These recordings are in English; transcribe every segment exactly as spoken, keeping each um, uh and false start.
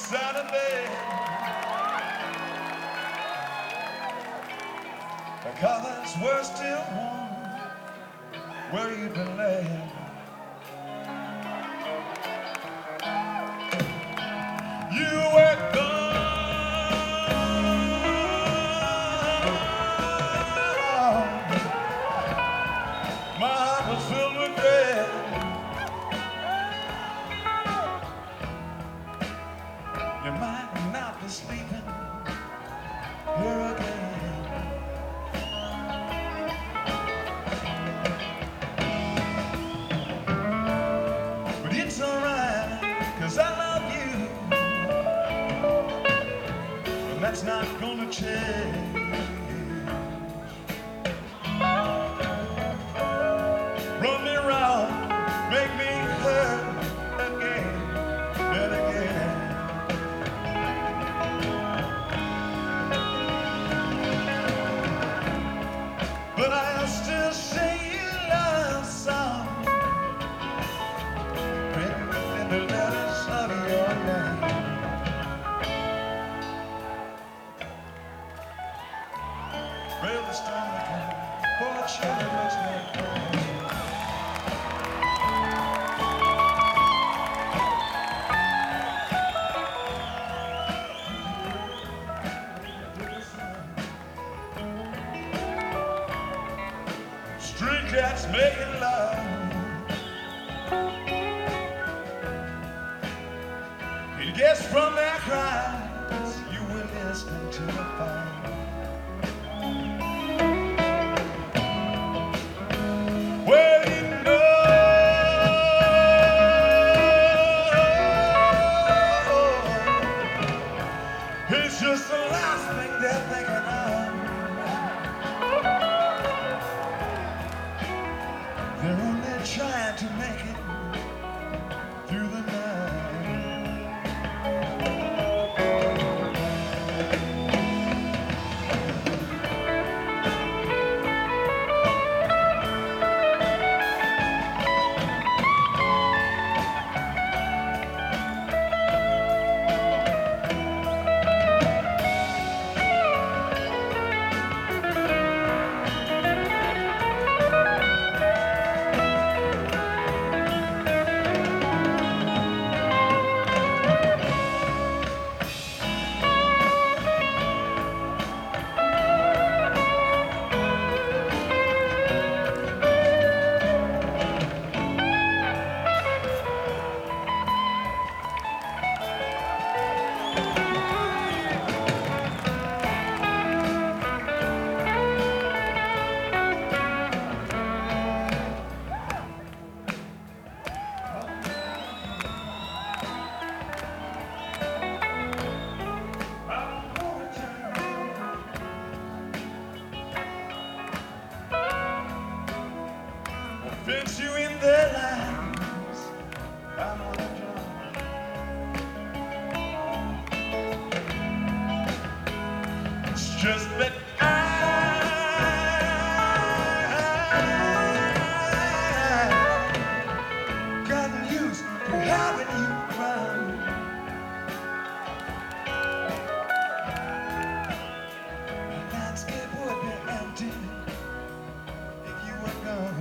Saturday, the covers were still warm where you'd been laying. You were gone. My heart was filled with dread. You might not be sleeping here again. But it's alright, 'cause I love you, and that's not gonna change. Run me around, make me hurt again and again. But I'll still sing you love song written in the letters of your name. Rail the storm to come, for it surely looks like rain. Street cats making love. You guess from their cries you were listening to a fire. Well, you know it's just the last thing they're thinking of. They're only trying to make it through the night. Fix you in their lives. I'm on a job. It's just that I gotten used to having you around. The landscape would be empty if you were gone.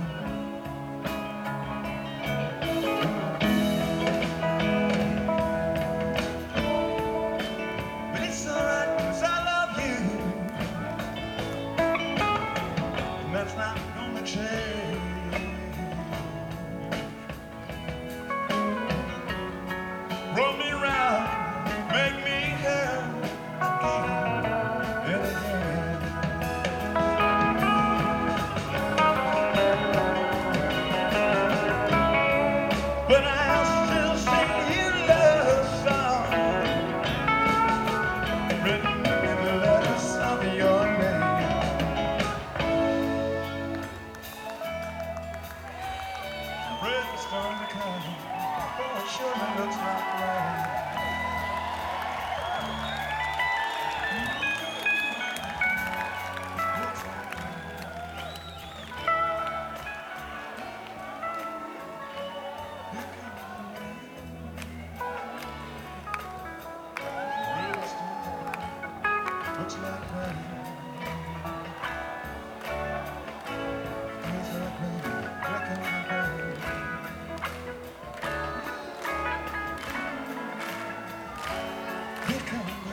That's not gonna change. Roll me round, make me hurt again and again. But I'll still sing you love song written in the letters of your name. Rain is starting to come, oh, it surely looks like rain. Looks like rain. Here comes the rain. Here comes